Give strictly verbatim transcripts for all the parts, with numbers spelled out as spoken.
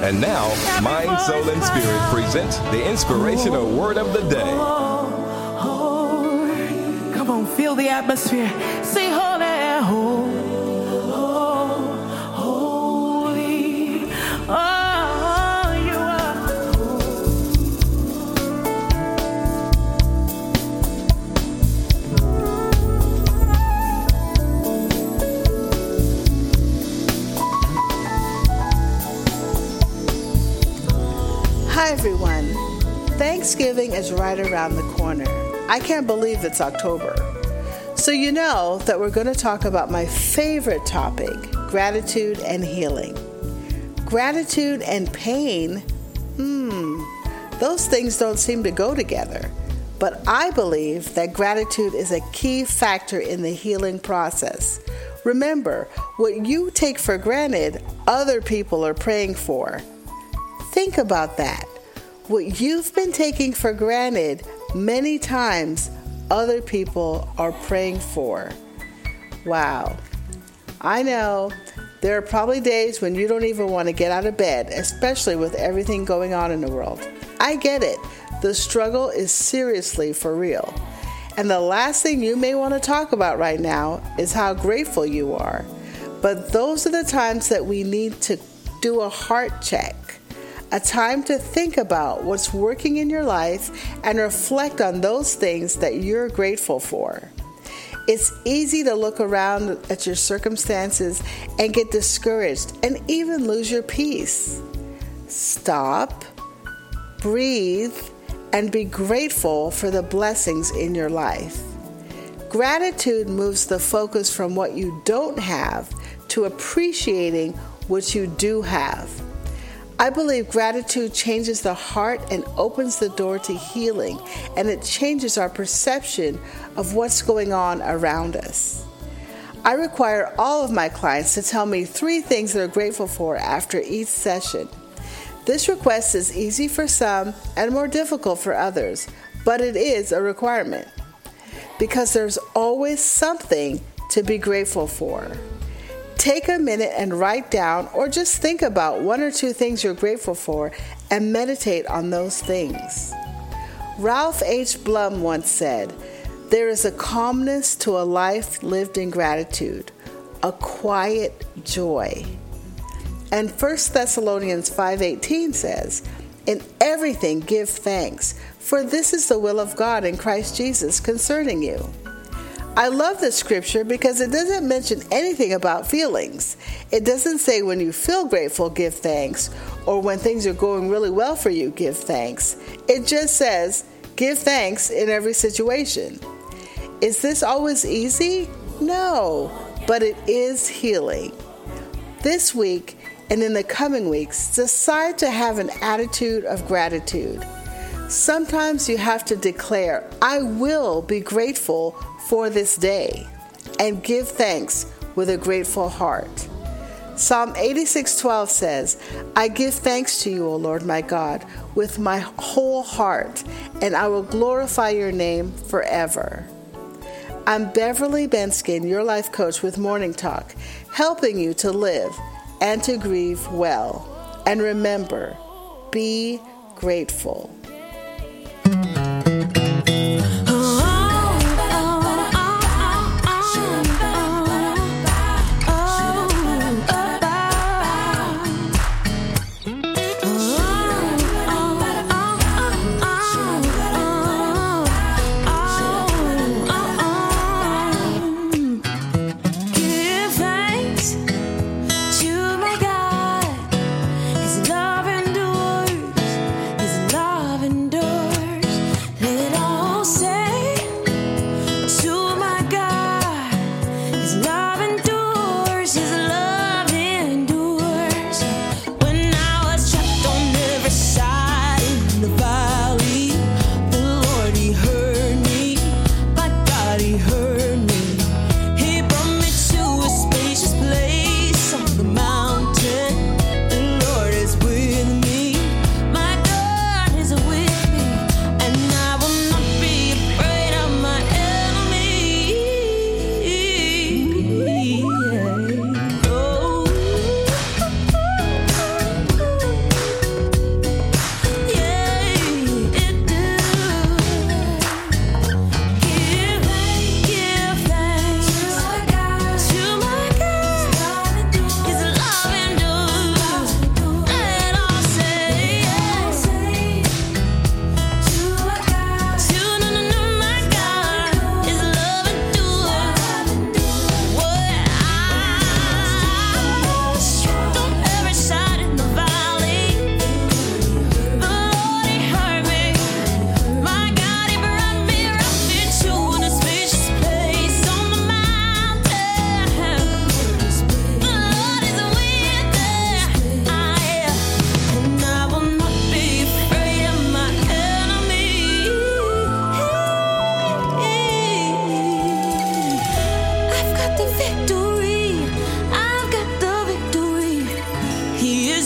And now, Mind, Soul, and Spirit presents the inspirational word of the day. Come on, feel the atmosphere. Say holy, holy, holy. Oh, you are. Hi, everyone. Thanksgiving is right around the corner. I can't believe it's October. So you know that we're going to talk about my favorite topic, gratitude and healing. Gratitude and pain, hmm, those things don't seem to go together. But I believe that gratitude is a key factor in the healing process. Remember, what you take for granted, other people are praying for. Think about that. What you've been taking for granted many times, other people are praying for. Wow. I know there are probably days when you don't even want to get out of bed, especially with everything going on in the world. I get it. The struggle is seriously for real. And the last thing you may want to talk about right now is how grateful you are. But those are the times that we need to do a heart check. A time to think about what's working in your life and reflect on those things that you're grateful for. It's easy to look around at your circumstances and get discouraged and even lose your peace. Stop, breathe, and be grateful for the blessings in your life. Gratitude moves the focus from what you don't have to appreciating what you do have. I believe gratitude changes the heart and opens the door to healing, and it changes our perception of what's going on around us. I require all of my clients to tell me three things they're grateful for after each session. This request is easy for some and more difficult for others, but it is a requirement because there's always something to be grateful for. Take a minute and write down or just think about one or two things you're grateful for and meditate on those things. Ralph H. Blum once said, "There is a calmness to a life lived in gratitude, a quiet joy." And First Thessalonians five eighteen says, "In everything give thanks, for this is the will of God in Christ Jesus concerning you." I love this scripture because it doesn't mention anything about feelings. It doesn't say when you feel grateful, give thanks, or when things are going really well for you, give thanks. It just says, give thanks in every situation. Is this always easy? No, but it is healing. This week and in the coming weeks, decide to have an attitude of gratitude. Sometimes you have to declare, I will be grateful for this day, and give thanks with a grateful heart. Psalm eighty-six twelve says, I give thanks to you, O Lord my God, with my whole heart, and I will glorify your name forever. I'm Beverly Benskin, your life coach with Morning Talk, helping you to live and to grieve well. And remember, be grateful. Love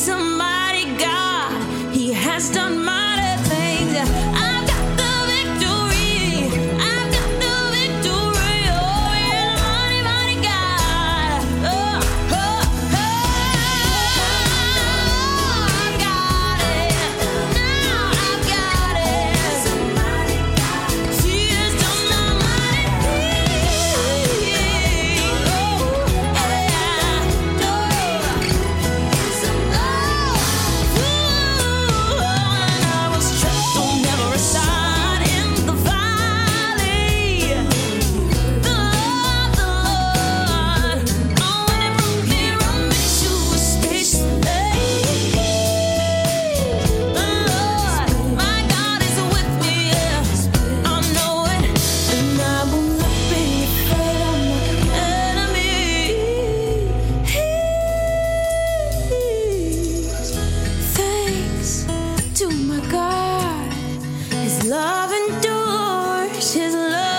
He's a mighty God. He has done mighty things. I've got the victory. I've got the victory. Oh, yeah, mighty, mighty God. Oh, oh, oh. I've got it. Now I've got it. He has done my mighty things. Oh, yeah. Love endures, his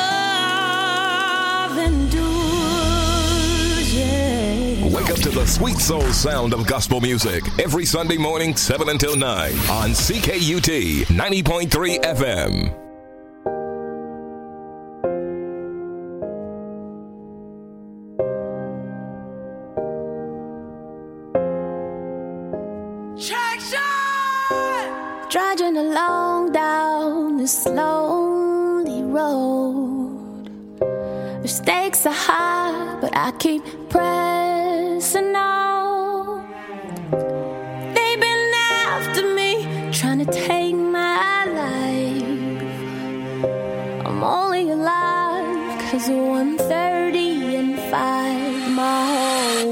love endures, yeah. Wake up to the sweet soul sound of gospel music every Sunday morning, seven until nine on C K U T ninety point three F M. Trudging along down this lonely road. The stakes are high, but I keep pressing on. They've been after me, trying to take my life. I'm only alive cause of one thirty and five. My hope,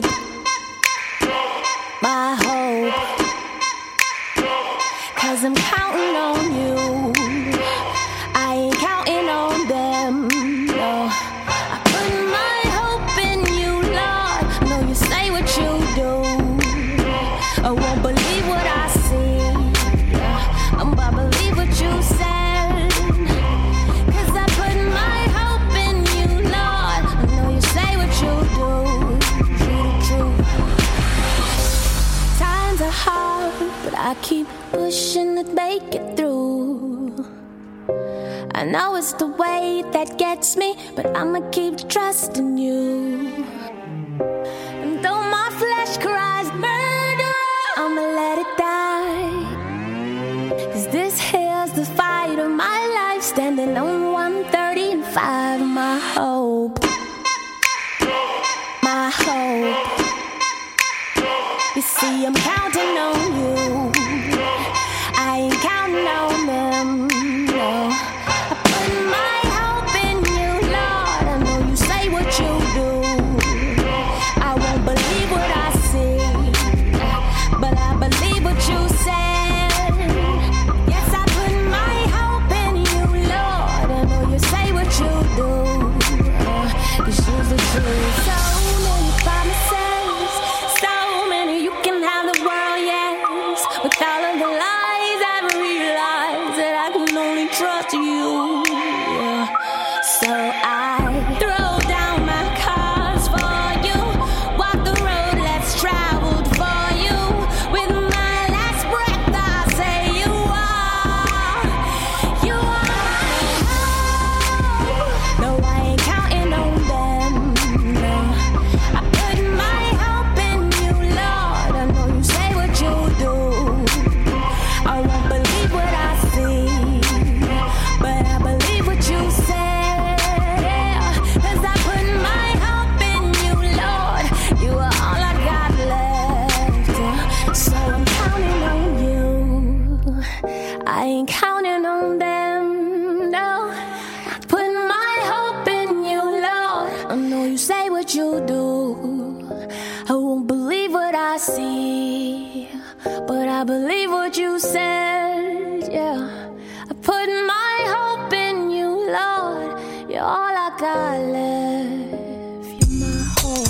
my hope, cause I'm counting on you. I ain't counting on them, no. I put my hope in you, Lord. I know you say what you do. I won't believe what I see. I'm about to believe what you said. Cause I put my hope in you, Lord. I know you say what you do. True, true. Times are hard, but I keep pushing to make it through. I know it's the way that gets me, but I'ma keep trusting you. And though my flesh cries murder, I'ma let it die. Cause this here's the fight of my life, standing on one thirty and five. My hope, my hope. You see, I'm counting on you. I ain't counting on them, no. I put my hope in you, Lord. I know you say what you do. I won't believe what I see, but I believe what you said. Yes, I put my hope in you, Lord. I know you say what you do, uh, cause you're the truth. So many promises, so many you can have the world, yes. With all of the lies, trust you, yeah. So I throw down my cards for you, walk the road less traveled for you. With my last breath I say you are, you are. No, I ain't counting on them, no. I put my hope in you, Lord. I know you say what you do. I won't believe what I see, but I believe what you said, cause I put my hope in you, Lord. You are all I got left, so I'm counting on you. I ain't counting on them, no. Put my hope in you, Lord. I know you say what you do. I won't believe what I see, but I believe what you said, yeah. I put my hope in you, Lord. You're all I got left. You're my hope.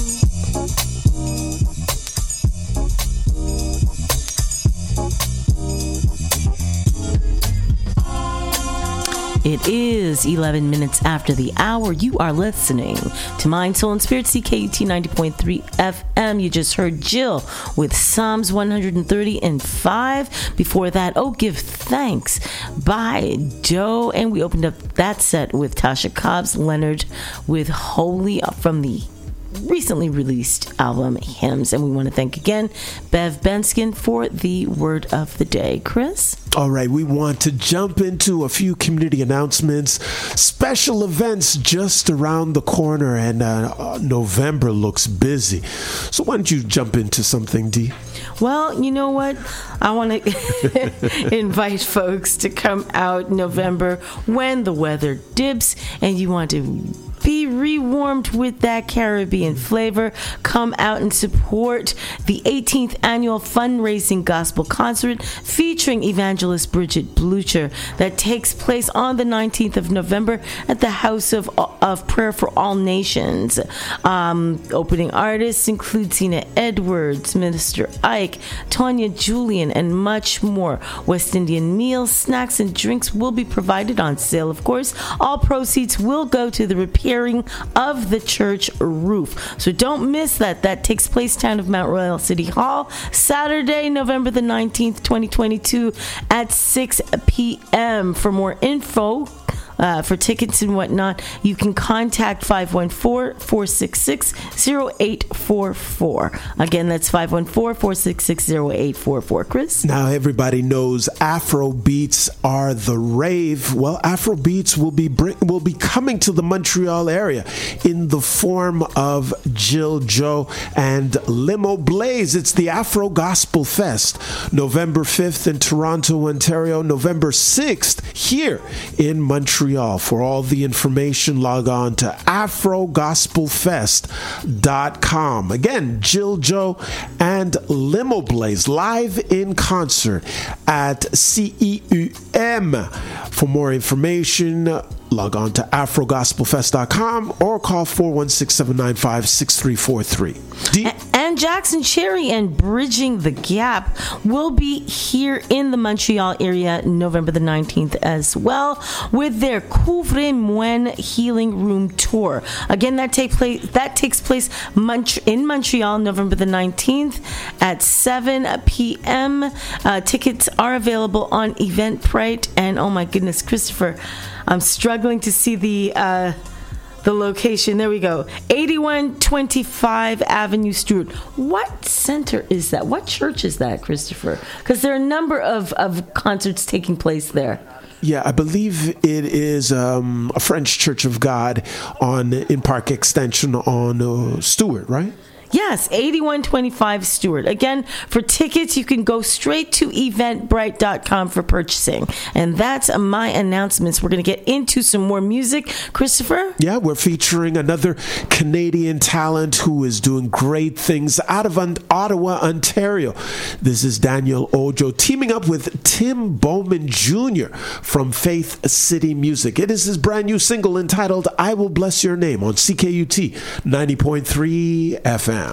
It is eleven minutes after the hour. You are listening to Mind, Soul, and Spirit, C K U T ninety point three F M. You just heard Jill with Psalms one thirty and five. Before that, Oh, Give Thanks by Doe. And we opened up that set with Tasha Cobbs Leonard with Holy from the recently released album Hymns. And we want to thank again Bev Benskin for the word of the day. Chris? All right, we want to jump into a few community announcements. Special events just around the corner, and uh, November looks busy. So why don't you jump into something, Dee? Well, you know what? I want to invite folks to come out November when the weather dips and you want to be rewarmed with that Caribbean flavor. Come out and support the eighteenth annual fundraising gospel concert featuring evangelist Bridget Blucher that takes place on the nineteenth of November at the House of, of Prayer for All Nations. Um, opening artists include Zena Edwards, Minister Ike, Tonya Julian, and much more. West Indian meals, snacks, and drinks will be provided on sale, of course. All proceeds will go to the repairing of the church roof. So don't miss that. That takes place town of Mount Royal City Hall, Saturday, November the nineteenth, twenty twenty-two at six p.m. For more info, Uh, for tickets and whatnot, you can contact five one four, four six six, zero eight four four. Again, that's five one four, four six six, zero eight four four. Chris? Now everybody knows Afro beats are the rave. Well, Afro beats will be bring, will be coming to the Montreal area in the form of Jill Joe and Limo Blaze. It's the Afro Gospel Fest, November fifth in Toronto, Ontario, November sixth here in Montreal. For all the information, log on to afro gospel fest dot com. Again, Jill Joe and Limo Blaze live in concert at C E U M. For more information, log on to afro gospel fest dot com or call four one six, seven nine five, six three four three. D- and Jackson Cherry and Bridging the Gap will be here in the Montreal area November the nineteenth as well with their Couvrez-Moi Healing Room Tour. Again, that take place that takes place in Montreal November the nineteenth at seven p.m. Uh, tickets are available on Eventbrite. And oh my goodness, Christopher, I'm struggling to see the uh, the location. There we go. eighty-one twenty-five Avenue Stewart. What center is that? What church is that, Christopher? Because there are a number of, of concerts taking place there. Yeah, I believe it is um, a French Church of God on in Park Extension on uh, Stewart, right? Yes, eighty-one twenty-five Stewart. Again, for tickets, you can go straight to eventbrite dot com for purchasing. And that's my announcements. We're going to get into some more music. Christopher? Yeah, we're featuring another Canadian talent who is doing great things out of Ottawa, Ontario. This is Daniel Ojo teaming up with Tim Bowman Junior from Faith City Music. It is his brand new single entitled I Will Bless Your Name on C K U T ninety point three F M.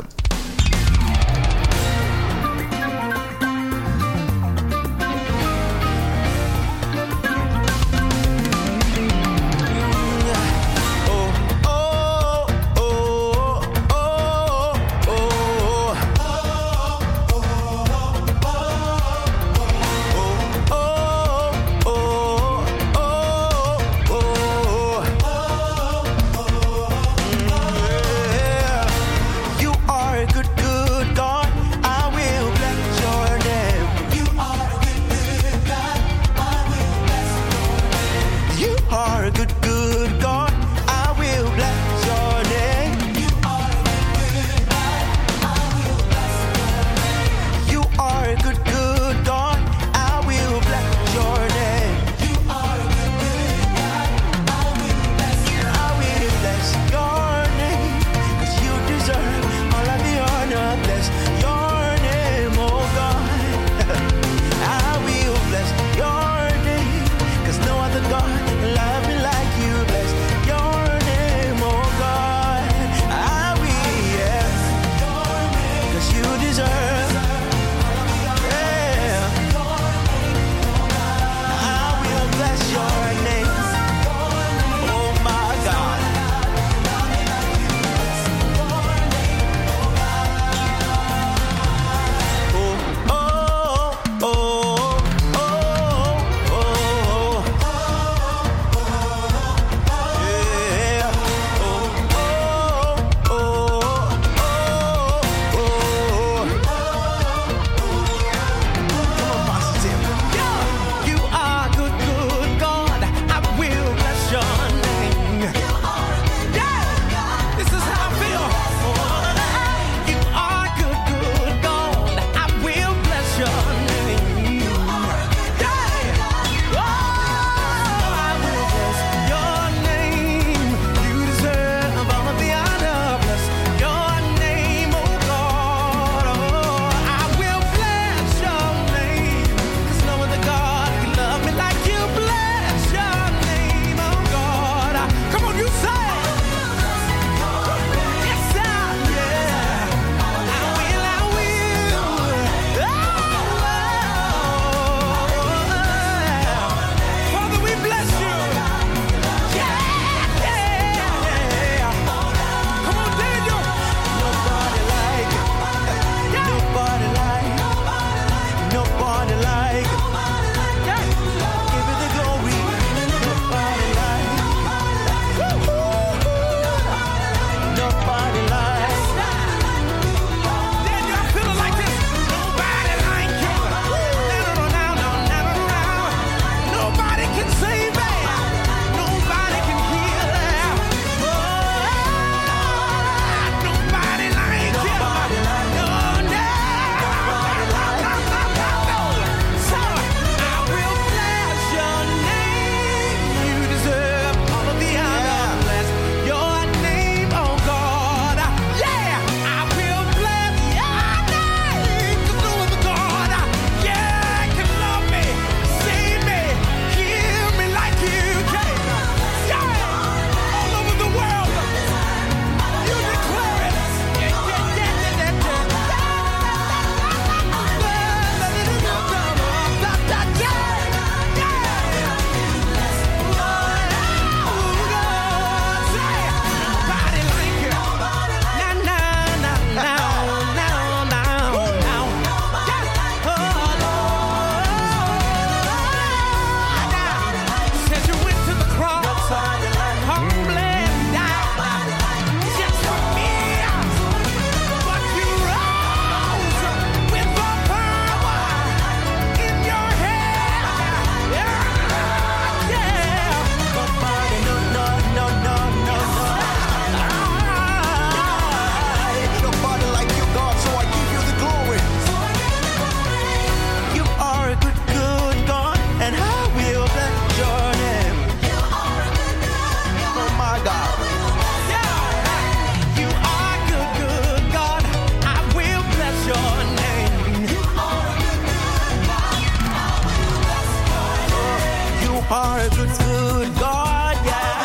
are a good, good God, yeah.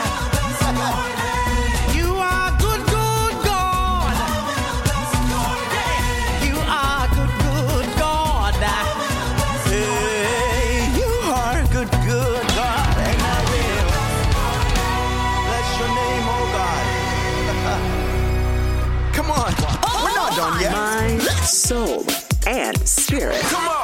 You are good, good God. You are good, good God. Hey, you are good, good God. And I will bless your name, oh God. Come on. We're not done yet. Mind, soul, and spirit. Come on.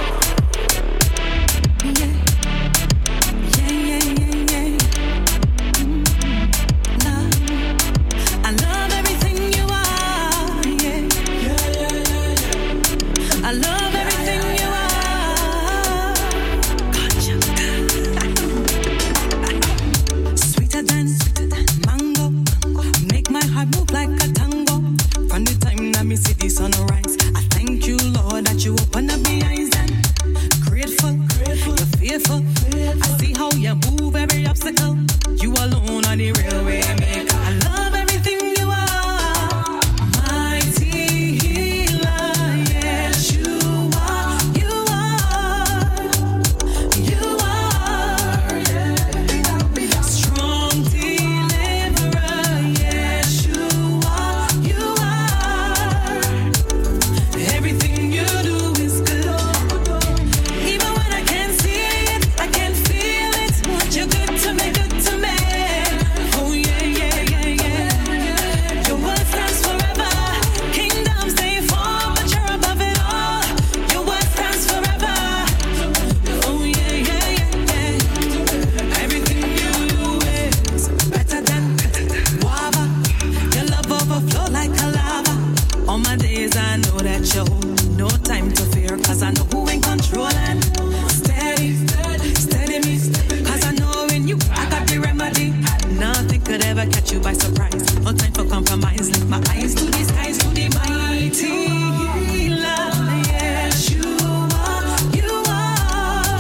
Sunrise. I thank you, Lord, that you open up my eyes and grateful, grateful, you're faithful. I see how you move every obstacle. You alone are the real way maker. I love everything you are. Mighty healer, yes, you are. You are. You are. Yeah. Strong deliverer, yes, you are. You are. Everything you do is good. Even when I can't see it, I can feel it. You're good to me, good to me. Oh yeah, yeah, yeah, yeah. Your word stands forever. Kingdoms they fall, but you're above it all. Your word stands forever. Oh yeah, yeah, yeah, yeah. Everything you do is better than guava. Your love overflow like a lava. All my days I know that you hold no time to fear, cause I know who in control and steady, steady me, cause I know in you I got the remedy. Nothing could ever catch you by surprise. No time for compromise. Lift my eyes to the skies, to the mighty healer. Yes, you are, you are,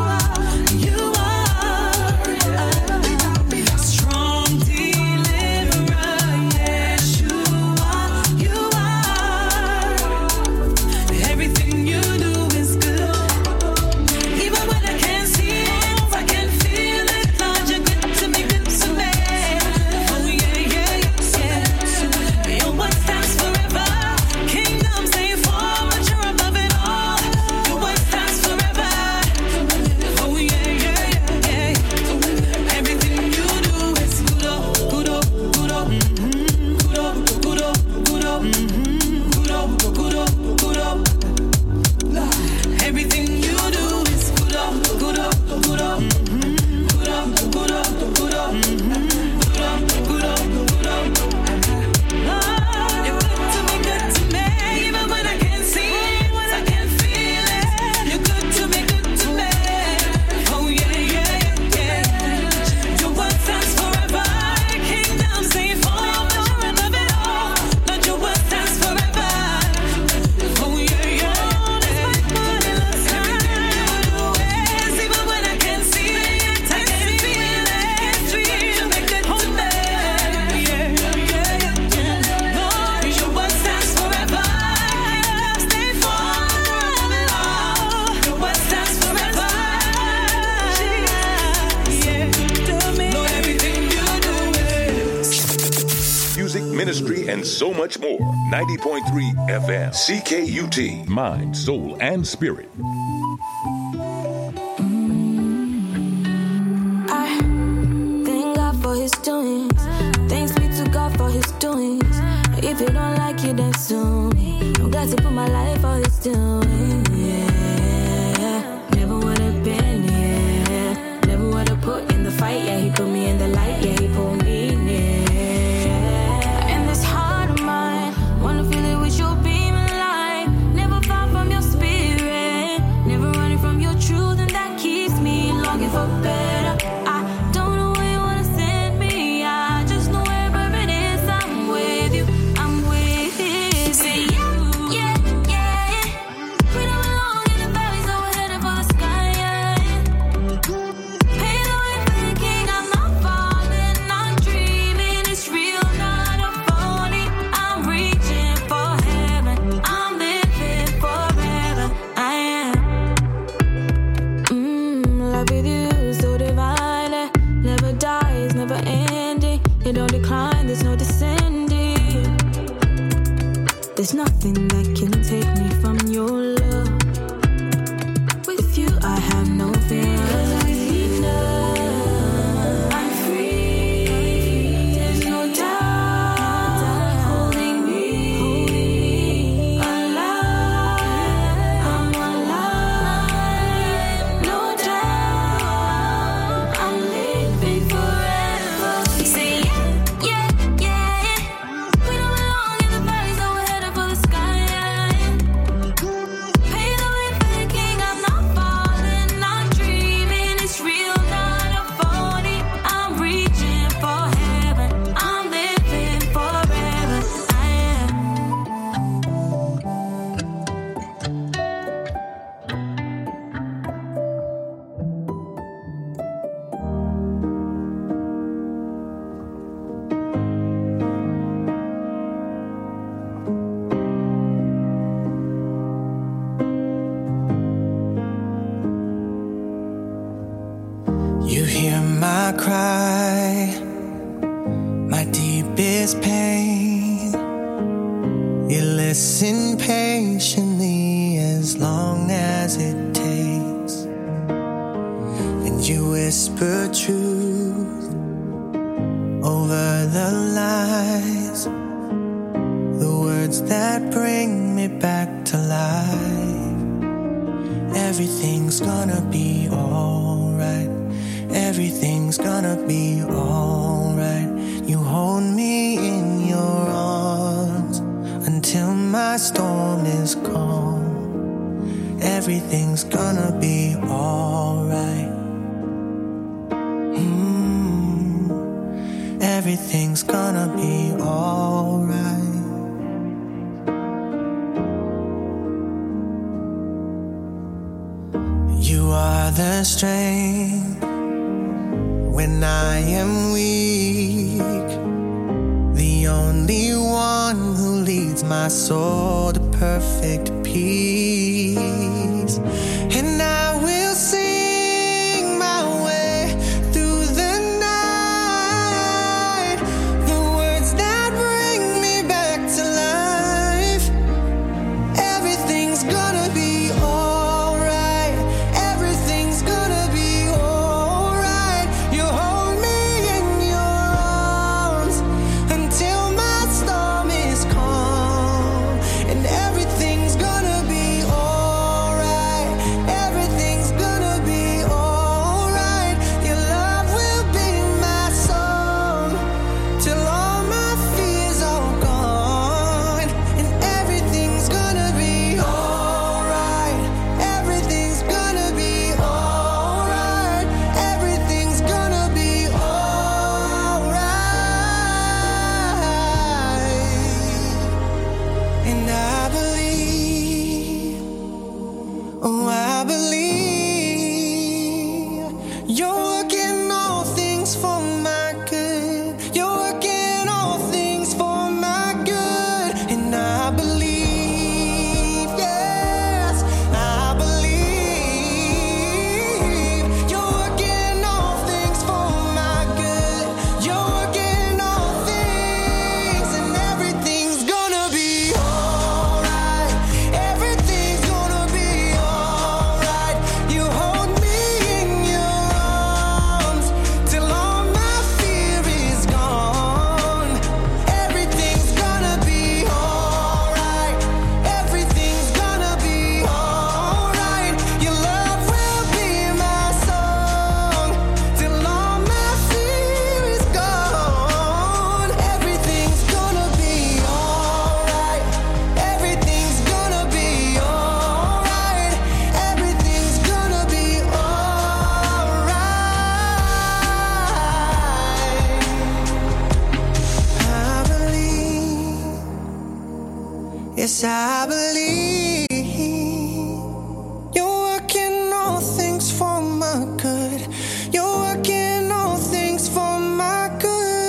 you are, you are. Strong deliverer. Yes, you are, you are. Everything you do is good. Even when I can't see it, I can feel it. Lord, you're good to me, good to me. Oh yeah, yeah, yeah. Your word stands forever. Kingdoms they fall, but you're above it all. Your word stands forever. Oh yeah, yeah, yeah, yeah. Everything you do is good, oh, good, oh, good, oh, mhm, good, oh, good, oh, good, oh, mhm, good, oh, good, oh, good, oh. Everything you do is good, oh, good, oh, good, oh, mhm, good, oh, good, oh, good, oh, mhm, good, oh, good, oh, good, oh. Lord, you're good to me, good to me. Even when I can't see it, I can feel it. You're good to me, good to me. Oh yeah, yeah, yeah, yeah. Your word stands forever. Kingdoms they fall, but you're above it all. Lord, your word stands forever. Oh yeah, yeah, yeah. Everything you do is, even when I can't see it, I can feel it. You're good to me. Yeah, yeah, yeah. Lord, your word stands forever. Stay for above it all. Your word stands forever. Yeah, Lord, everything you do is. Music, ministry, and so much more. ninety point three F M. C K U T. Mind, soul, and spirit. I thank God for his doings. Thanks be to God for his doings. If you don't like it, then sue me. I'm glad to put my life for his doing. Yeah, never would have been here. Never would have put in the fight. Yeah, he put me in the light. Yeah, he pulled me near. In this heart of mine, wanna feel it with your beaming light. Never far from your spirit. Never running from your truth, and that keeps me longing for better. I don't know where you wanna send me. I just know wherever it is, I'm with you. I'm with you. Say yeah, yeah, yeah. my cry, my deepest pain. You listen patiently as long as it takes, and you whisper truth over the lies, the words that bring me back to life. Everything's gonna be alright. Everything's gonna be alright. You hold me in your arms until my storm is calm. Everything's gonna be alright. Mm. Everything's gonna be alright. You are the strength when I am weak, the only one who leads my soul to perfect peace. And I will sing my way through the night, the words that bring me back to life. Everything's gonna be alright. Everything's gonna be alright. You hold me in your arms until my storm is calm. And everything's gonna be alright. Everything's gonna be alright. Your love will be my song till all my fears are gone. And everything's gonna be alright. Everything's gonna be alright. Everything's gonna be alright. And I believe, oh I believe, you're working all things for my good. You're working all things for my good. And I believe, yes, I believe, you're working all things for my good. You're working all things, and everything's gonna be alright. Everything's gonna be alright. You hold me in your arms till all my fear is gone. Everything's gonna be alright. Everything's gonna be alright. Your love will be my song till all my fear is gone. Everything's gonna be alright. Everything's gonna be alright. Everything's gonna be alright. I believe, yes I believe, you're working all things for my good. You're working all things for my good.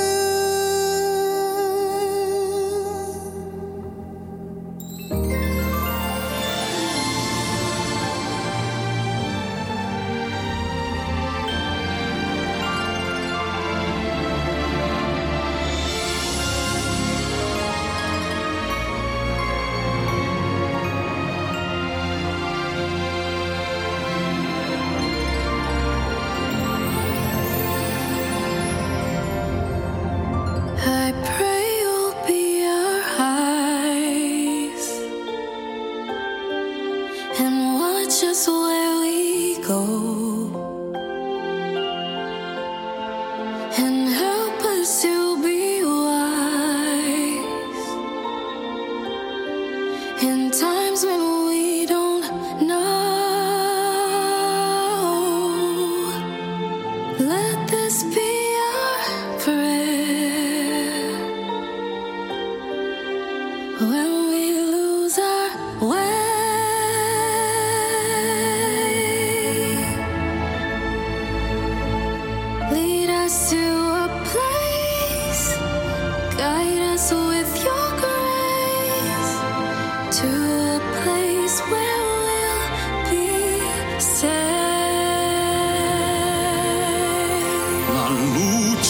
I pray you'll be our eyes and watch us where we go, and help us to be wise in times when we don't know. Let this be our prayer when we lose our way.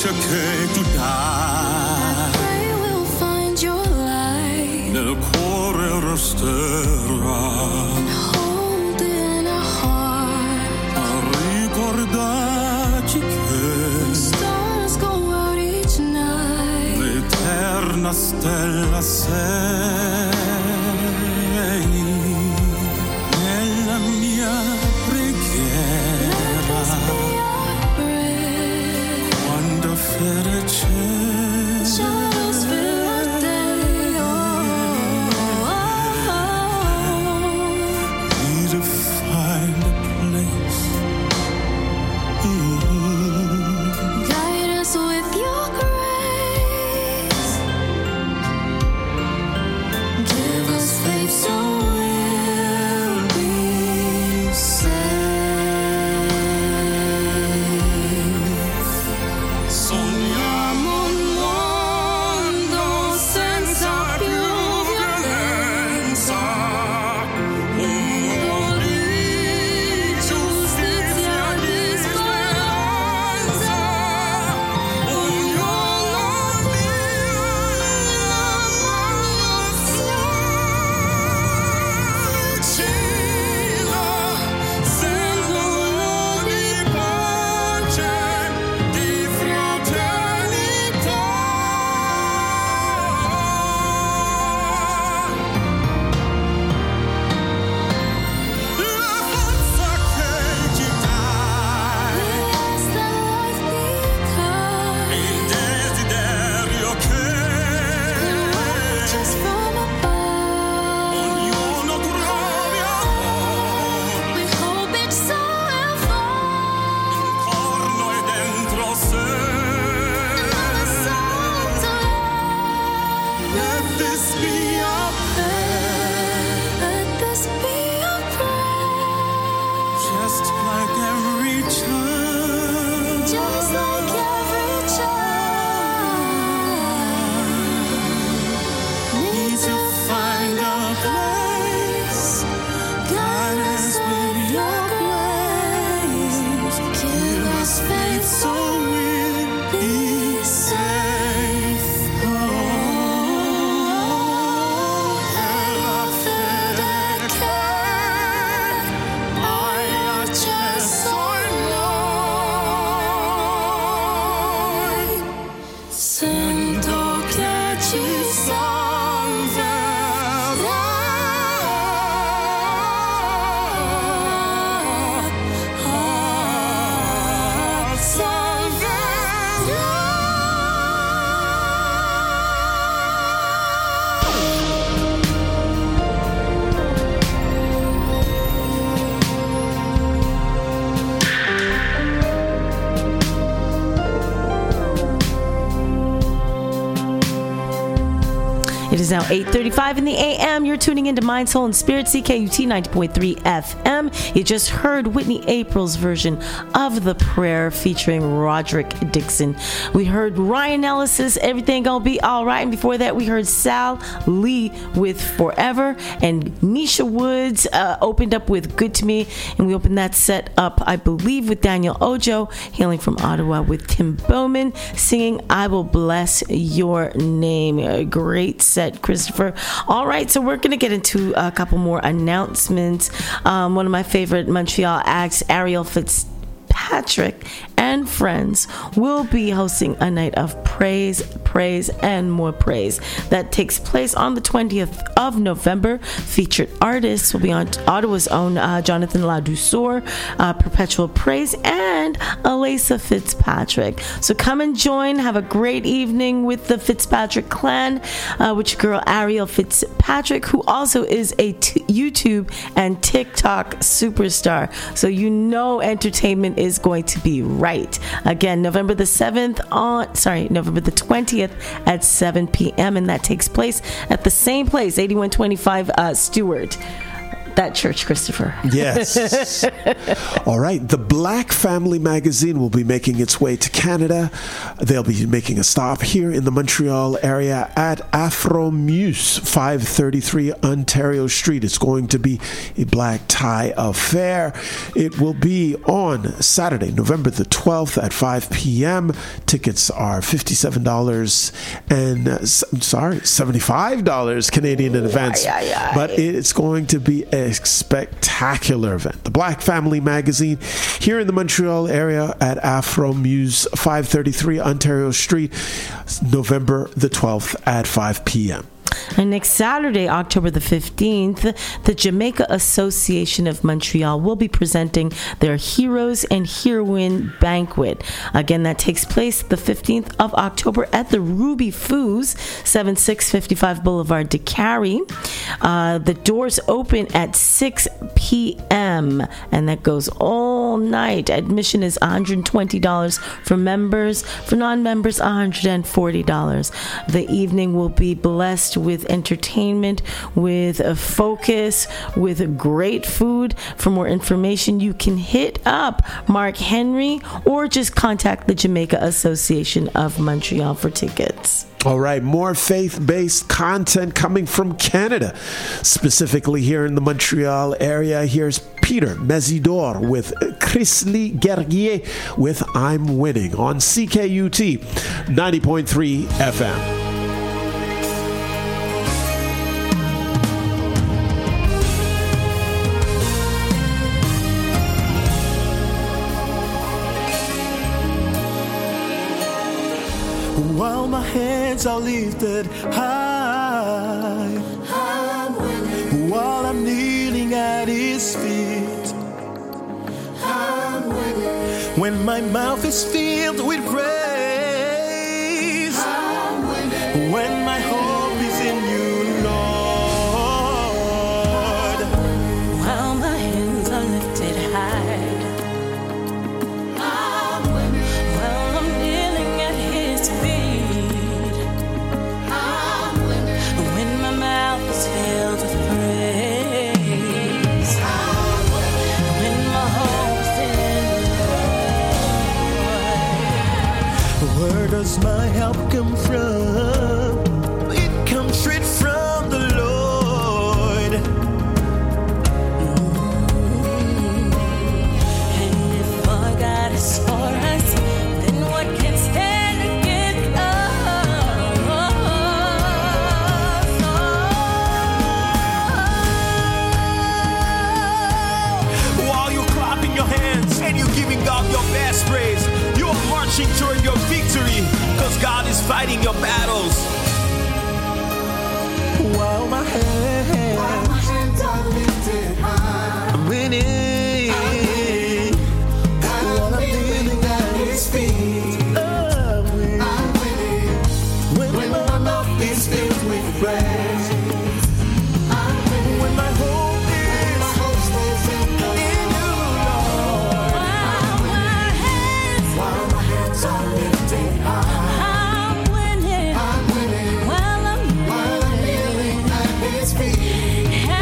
luce che tu dai. I pray we'll find your light. Nel cuore resterà. And hold in our heart. A ricordarci che Stars go out each night. l'eterna stella sei. Nella mia preghiera, quando fede c'è, Shadows fill the day. Oh, oh, need to find a place. Mm. guide us with your grace. Give us faith so we'll be safe. Sogniamo un mondo senza più violenza, un mondo di giustizia e di speranza, ognuno vive la vicina, sembro di pace, di fraternità. La forza che ci dai, Yes, that life be il kind. desiderio che Just from above. ognuno trovi amore, We hope it's so will fall. intorno e dentro sé. Another soul to love. Let this be our prayer, Let this be our prayer. just like every child. Just like every child needs to find a place. Guide us with your grace. Give us faith so we'll be safe. Oh, e la fede che hai acceso in noi. Sento che ci salverà. It is now eight thirty-five in the A M. You're tuning into Mind, Soul, and Spirit, C K U T ninety point three F M. You just heard Whitney April's version of The Prayer featuring Roderick Dixon. We heard Ryan Ellis's Everything Gonna Be Alright. And before that, we heard Sal Lee with Forever. And Misha Woods uh, opened up with Good to Me. And we opened that set up, I believe, with Daniel Ojo, hailing from Ottawa, with Tim Bowman singing I Will Bless Your Name. A great set, Christopher. All right, so we're going to get into a couple more announcements. Um, one of my favorite Montreal acts, Ariel Fitzpatrick and friends will be hosting a night of praise, praise, and more praise that takes place on the twentieth of November. Featured artists will be on Ottawa's own uh, Jonathan Ladouceur, uh, Perpetual Praise, and Alisa Fitzpatrick. So come and join, have a great evening with the Fitzpatrick clan, uh, which girl Ariel Fitzpatrick, who also is a t- YouTube and TikTok superstar. So you know entertainment is going to be right. Again, November the seventh on, sorry, November the twentieth at seven p.m. and that takes place at the same place, eighty-one twenty-five uh, Stewart. that church, Christopher. Yes. All right. The Black Family Magazine will be making its way to Canada. They'll be making a stop here in the Montreal area at Afro Muse, five thirty-three Ontario Street. It's going to be a black tie affair. It will be on Saturday, November the twelfth at five p.m. Tickets are fifty-seven dollars and, uh, sorry, seventy-five dollars Canadian in advance. Aye, aye, aye. But it's going to be a spectacular event. The Black Family Magazine here in the Montreal area at Afro Muse, five thirty-three Ontario Street, November the twelfth at five p.m. And next Saturday, October the fifteenth, the Jamaica Association of Montreal will be presenting their Heroes and Heroine Banquet. Again, that takes place the fifteenth of October at the Ruby Foos, seventy-six fifty-five Boulevard de Cary. Uh, the doors open at six p.m. and that goes all night. Admission is one hundred twenty dollars for members. For non-members, one hundred forty dollars. The evening will be blessed with entertainment, with a focus, with great food. For more information, you can hit up Mark Henry or just contact the Jamaica Association of Montreal for tickets. All right, more faith-based content coming from Canada, specifically here in the Montreal area. Here's Peter Mesidor with Chrisley Guerrier with I'm Winning on C K U T ninety point three F M. While my hands are lifted high, I'm winning. While I'm kneeling at His feet, I'm winning. When my mouth is filled with praise, I'm winning. When my hope is in You, Lord. While my hands are lifted high, where does my help come from? It comes straight from the Lord. Mm-hmm. And if our God is for us, then what can stand against us? While you're clapping your hands and you're giving God your best praise, you are marching toward your victory, because God is fighting your battles. While my hands, While my hands are lifted high, I'm winning. I'm winning. While I'm kneeling at His feet, I'm winning. I'm winning. When, when my mouth is filled with praise, I'm winning. When my hope is, when my hope is in, in You, Lord. While my hands, while my hands are lifted high, I'm winning. I'm winning. While I'm While I'm kneeling at His feet,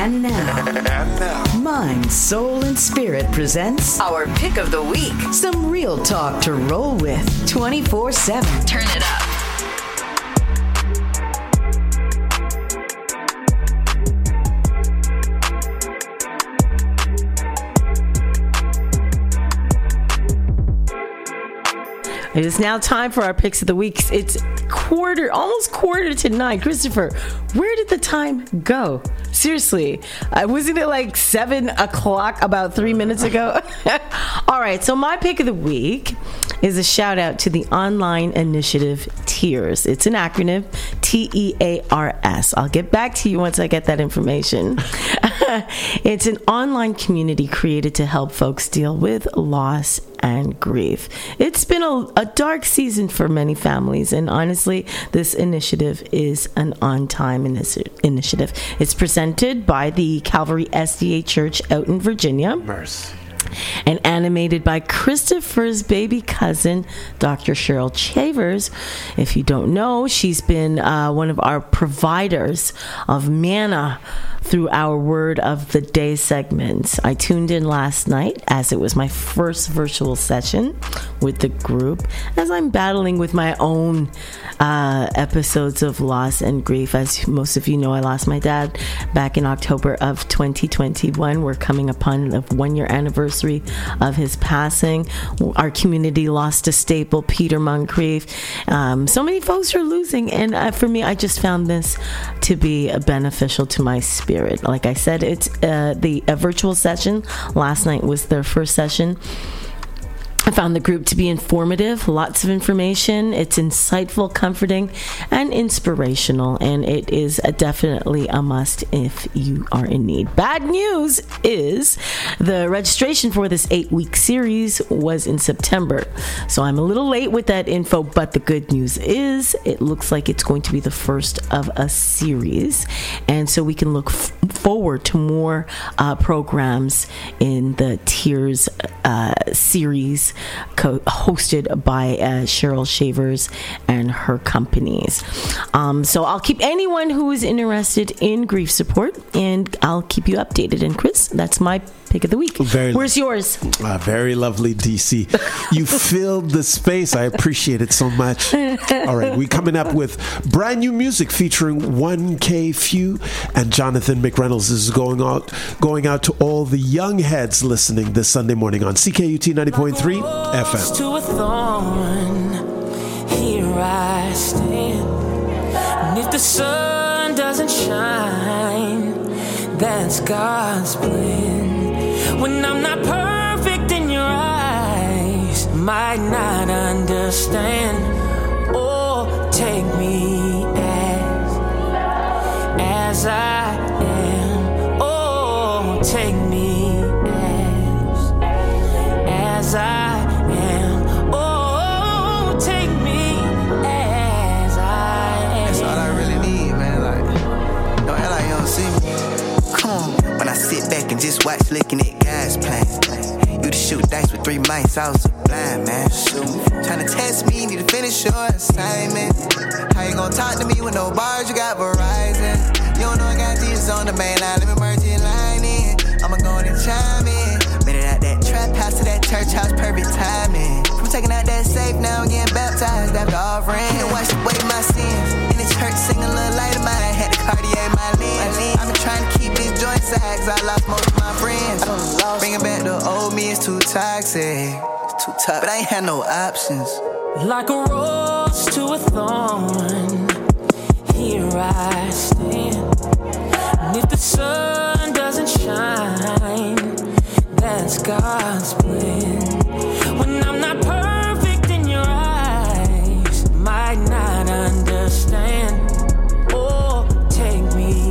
And now, And now, Mind, Soul, and Spirit presents our Pick of the Week. Some real talk to roll with twenty-four seven. Turn it up. It is now time for our picks of the week. It's quarter, almost quarter to nine. Christopher, where did the time go? Seriously, uh, wasn't it like seven o'clock about three minutes ago? All right, so my pick of the week is a shout out to the online initiative TEARS. It's an acronym, T E A R S. I'll get back to you once I get that information. It's an online community created to help folks deal with loss and grief. It's been a, a dark season for many families, and honestly, this initiative is an on-time initi- initiative. It's presented by the Calvary S D A Church out in Virginia. Mercy. And animated by Christopher's baby cousin, Doctor Cheryl Chavers. If you don't know, she's been uh, one of our providers of manna through our Word of the Day segments. I tuned in last night as it was my first virtual session with the group as I'm battling with my own uh, episodes of loss and grief. As most of you know, I lost my dad back in October of twenty twenty-one. We're coming upon the one year anniversary of his passing. Our community lost a staple, Peter Moncrief. Um, so many folks are losing, and uh, for me, I just found this to be uh, beneficial to my spirit. Like I said, it's uh, the a virtual session. Last night was their first session. I found the group to be informative, lots of information. It's insightful, comforting, and inspirational, and it is a definitely a must if you are in need. Bad news is the registration for this eight-week series was in September, so I'm a little late with that info, but the good news is it looks like it's going to be the first of a series, and so we can look f- forward to more uh, programs in the TEARS uh, series, Co- hosted by uh, Cheryl Shavers and her companies. Um, so I'll keep anyone who is interested in grief support, and I'll keep you updated. And Chris, that's my pick of the week. Very Where's yours? Uh, very lovely, D C. You filled the space. I appreciate it so much. All right, we're coming up with brand new music featuring one K Few, and Jonathan McReynolds is going out, going out to all the young heads listening this Sunday morning on C K U T ninety point three F M. To a thorn, here I stand. And if the sun doesn't shine, that's God's plan. When I'm not perfect in your eyes, might not understand. Oh, take me as, as I am. Oh, take me as, as I sit back and just watch looking at guys playing. You to shoot dice with three mics, I was a blind man. Trying to test me, need to finish your assignment. How you gonna talk to me with no bars, you got Verizon. You don't know I got Jesus on the main line, let me merge your line in. I'ma go in and chime in. Made it out that trap house to that church house, perfect timing. From taking out that safe, now I'm getting baptized after offering. And wash away my sins. In the church, sing a little light of mine, had to Cartier my lens. I've been trying to keep these joints side, cause I lost most of my friends. Bringing back the old me is too toxic. It's too tough, but I ain't had no options. Like a rose to a thorn, here I stand. And if the sun doesn't shine, that's God's plan. When I'm not perfect in your eyes, might not understand. Oh, take me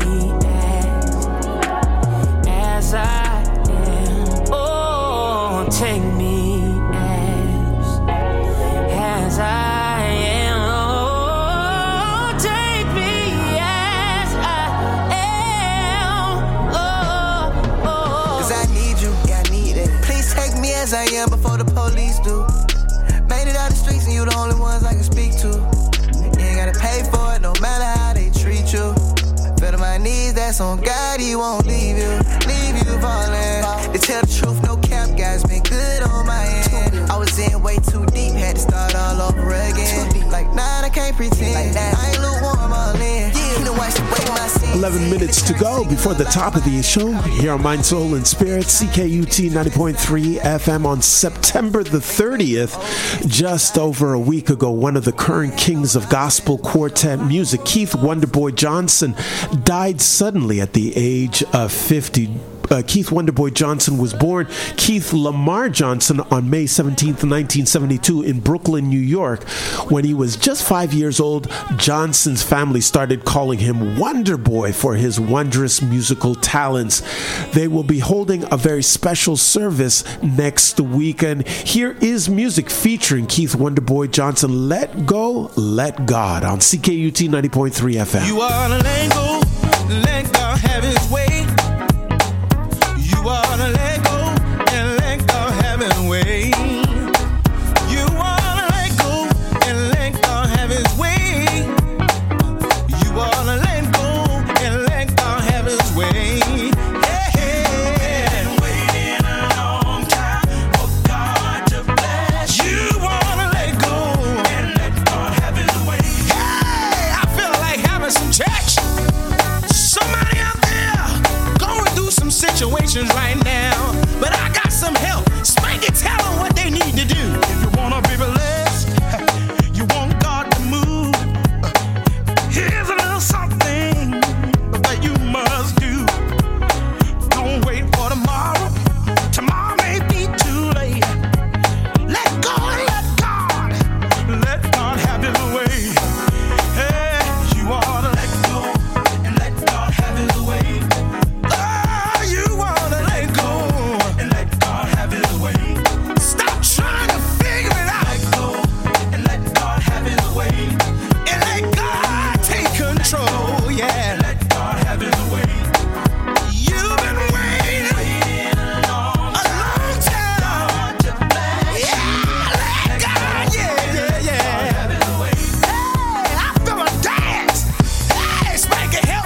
as, as I am. Oh, take me as, as I am. Oh, take me as I am. Oh, oh. Cause I need you, yeah, I need it. Please take me as I am before the police do. Made it out the streets and you the only ones I can speak to. You ain't gotta pay for it, no matter how they treat you. Feel my knees, that's on God, he won't leave you, leave you falling. To tell the truth, no cap, guys been good on my end. I was in way too deep, had to start all over again. Like, nah, I can't pretend, like that. I ain't lukewarm all in. He done washed away my sins. eleven minutes to go before the top of the show here on Mind, Soul, and Spirit, C K U T ninety point three F M on September the thirtieth. Just over a week ago, one of the current kings of gospel quartet music, Keith Wonderboy Johnson, died suddenly at the age of fifty. Uh, Keith Wonderboy Johnson was born Keith Lamar Johnson on May seventeenth, nineteen seventy-two in Brooklyn, New York. When he was just five years old, Johnson's family started calling him Wonderboy for his wondrous musical talents. They will be holding a very special service next weekend. Here is music featuring Keith Wonderboy Johnson, Let Go, Let God on C K U T ninety point three F M. You wanna let go, let God have his way. You wanna let go and let God have his way. You wanna let go and let God have his way. You wanna let go and let God have his way. Yeah, been waiting a long time for God to bless. You wanna let go and let God have his way. Hey, I feel like having some church. Somebody out there going through some situations right now, but I got some help. Spanky, tell them what they need to do. If you wanna be blessed, you want God to move, here's a little something that you must do. Don't wait for tomorrow. Tomorrow may be too late. Let go and let God, let God have his way. Hey, you ought to let go and let God have his way. Oh, you wanna let go and let God have his way. Stop trying to figure it out. Let go and let God have his way. And let God take control, yeah. Let God have his way. You've been waiting a long time. Yeah, let God, yeah, yeah, yeah. Hey, I feel a dance. Hey, Spanky, help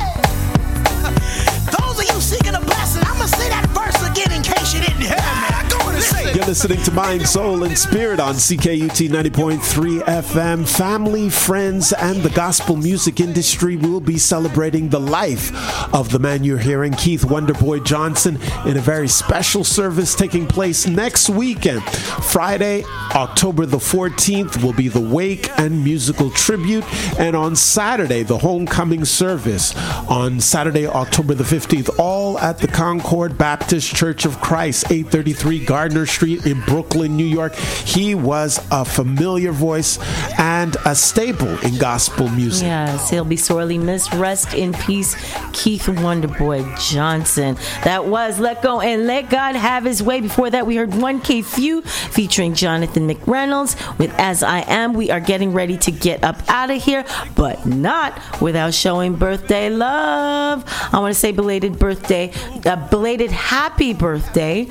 me. Those of you seeking a blessing, I'm going to say that verse again in case you didn't hear me. I go and say it. You're listening to Mind, Soul, and Spirit on C K U T ninety point three F M. Family, friends, and the gospel music industry will be celebrating the life of the man you're hearing, Keith Wonderboy Johnson, in a very special service taking place next weekend. Friday, October the fourteenth, will be the wake and musical tribute, and on Saturday, the homecoming service. On Saturday, October the fifteenth, all at the Concord Baptist Church of Christ, eight thirty-three Gardner Street in Brooklyn, New York. He was a familiar voice and a staple in gospel music. Yes, he'll be sorely missed. Rest in peace, Keith Wonderboy Johnson. That was Let Go and Let God Have His Way. Before that, we heard one K Few featuring Jonathan McReynolds with As I Am. We are getting ready to get up out of here, but not without showing birthday love. I want to say belated birthday, uh, belated happy birthday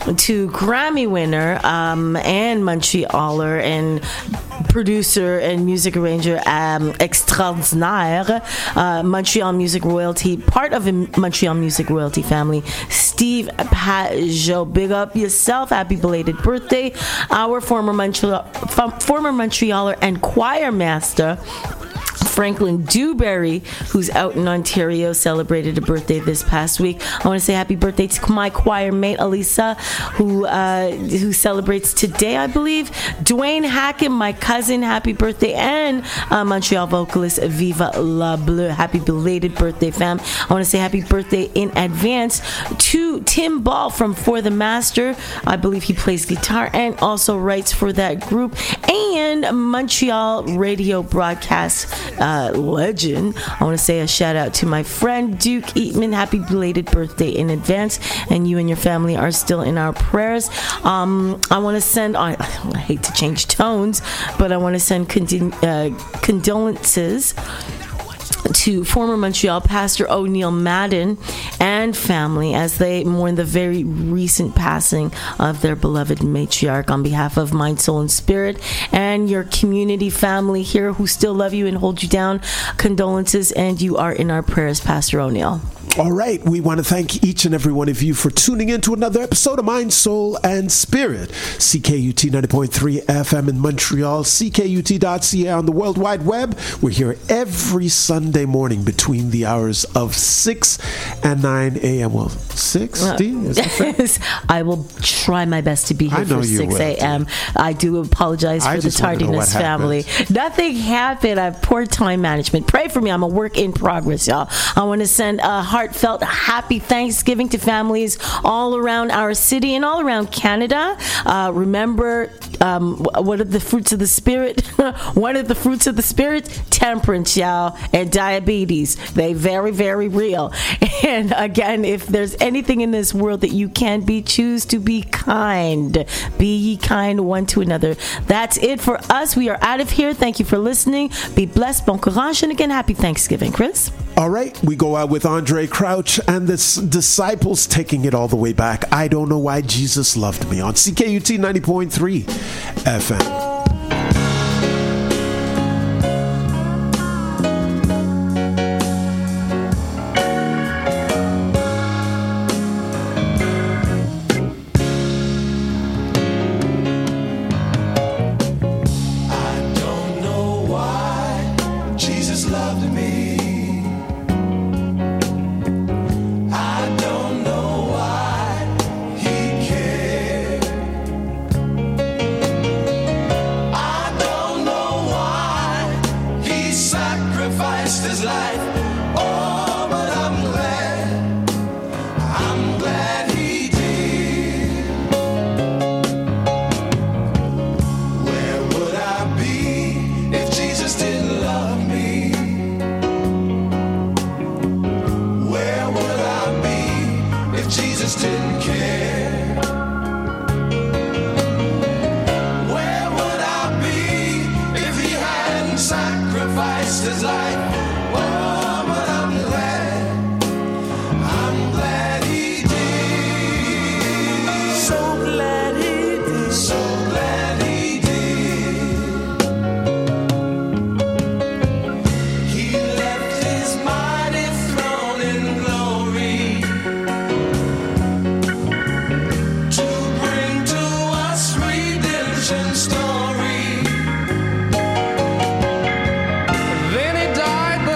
to Grammy winner um, and Montrealer and producer and music arranger um, extraordinaire, uh, Montreal Music Royalty, part of a Montreal Music Royalty family, Steve Pajot. Big up yourself. Happy belated birthday. Our former Montreal, former Montrealer and choir master, Franklin Dewberry, who's out in Ontario, celebrated a birthday this past week. I want to say happy birthday to my choir mate, Elisa, who uh, who celebrates today, I believe. Dwayne Hackett, my cousin, happy birthday. And uh, Montreal vocalist Viva La Bleu, happy belated birthday, fam. I want to say happy birthday in advance to Tim Ball from For the Master. I believe he plays guitar and also writes for that group. And Montreal radio broadcast Uh, legend. I want to say a shout out to my friend Duke Eatman. Happy belated birthday in advance, and you and your family are still in our prayers. Um, I want to send on. I hate to change tones, but I want to send condi- uh, condolences to former Montreal Pastor O'Neill Madden and family as they mourn the very recent passing of their beloved matriarch. On behalf of Mind, Soul, and Spirit and your community family here who still love you and hold you down, condolences, and you are in our prayers, Pastor O'Neill. All right, we want to thank each and every one of you for tuning in to another episode of Mind, Soul, and Spirit. C K U T ninety point three F M in Montreal, C K U T dot C A on the World Wide Web. We're here every Sunday morning between the hours of six and nine a.m. Well, six, uh, D? Is that fair? I will try my best to be here for six a.m. I do apologize for I the tardiness, family. Nothing happened. I have poor time management. Pray for me. I'm a work in progress, y'all. I want to send a heartfelt happy Thanksgiving to families all around our city and all around Canada. Uh, remember, um, what are the fruits of the Spirit? One of the fruits of the Spirit? Temperance, y'all, and diabetes. They very, very real. And again, if there's anything in this world that you can be, choose to be kind. Be ye kind one to another. That's it for us. We are out of here. Thank you for listening. Be blessed. Bon courage. And again, happy Thanksgiving, Chris. All right, we go out with Andre Crouch and the Disciples taking it all the way back. I don't know why Jesus loved me on C K U T ninety point three F M. Story. Then he died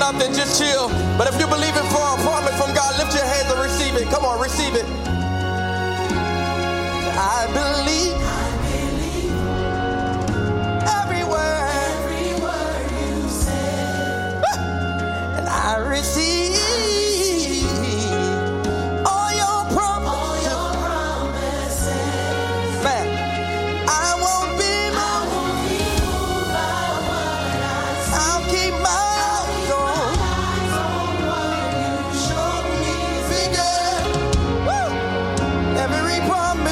something, just chill. But if you're believing for a promise from God, lift your hands and receive it. Come on, receive it. I believe, I believe every word, every word you say, and I receive all your promises. All your promises. Man, I won't be moved by what I see. I'll keep my eyes on what you show me. Figure, woo, every promise.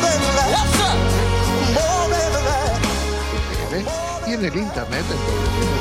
Internet en doble u doble u